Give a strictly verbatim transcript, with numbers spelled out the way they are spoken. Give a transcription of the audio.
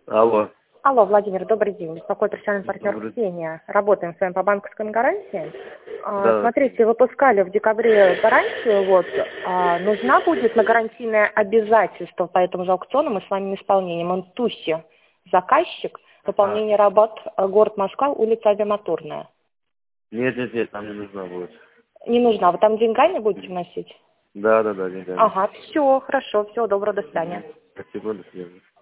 Алло. Алло, Владимир, добрый день. Беспокоит профессиональный партнер Добрый. Ксения. Работаем с вами по банковской гарантии. А, Да. Смотрите, выпускали в декабре гарантию, вот, а, нужна будет на гарантийное обязательство по этому же аукциону, мы с вами исполнением. Он Туси, заказчик, А. выполнение работ, а, город Москва, улица Авиамоторная. Нет, нет, нет, там не нужна будет. Не нужна, вы там деньгами будете вносить? Да, да, да, деньгами. Ага, все, хорошо, всего доброго, до свидания. Спасибо, до свидания.